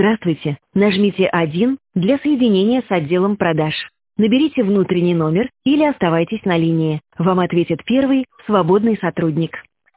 Здравствуйте. Нажмите 1 для соединения с отделом продаж. Наберите внутренний номер или оставайтесь на линии. Вам ответит первый свободный сотрудник.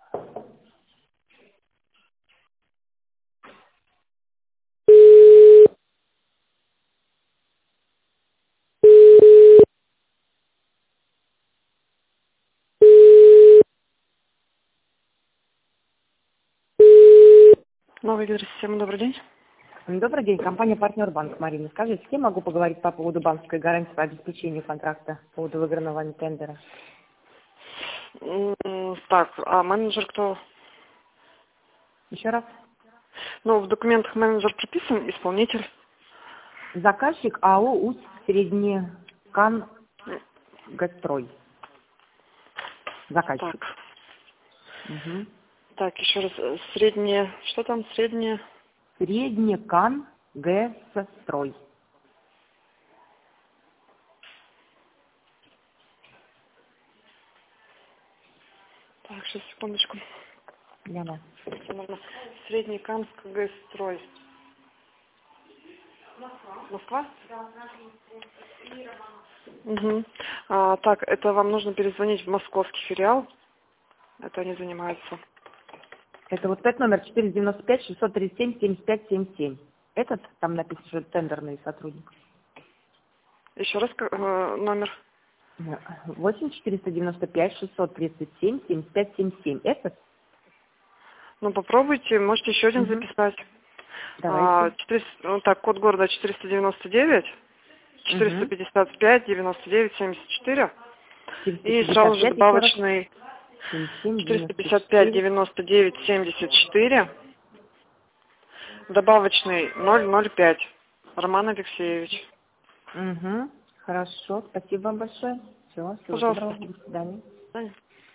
Новая гидросистема, добрый день. Добрый день, компания «Партнер Банк». Марина, скажите, с кем могу поговорить по поводу банковской гарантии по обеспечению контракта, по поводу выигранного тендера? Так, а менеджер кто? Еще раз. Ну, в документах менеджер прописан, исполнитель. Заказчик АО «Усть Среднекан Гастрой». Заказчик. Так, Угу. так, еще раз, среднее, что там, среднее? Среднекан Гастрой. Так, сейчас, секундочку. Да. Средний Канск, Г-строй. Москва? Угу. Так, это вам нужно перезвонить в московский филиал. Это они занимаются. Это вот этот номер 495-637-7577. Этот, там написано, что тендерный сотрудник. Еще раз номер. 8-495-637-7577. Этот? Ну, попробуйте, можете еще один записать. Давайте. Так, код города 499, 455, 99, 74. И сразу же добавочный 455, 99, 74. Добавочный 005. Роман Алексеевич. Хорошо, спасибо вам большое. Всего Пожалуйста. доброго. До свидания. До свидания.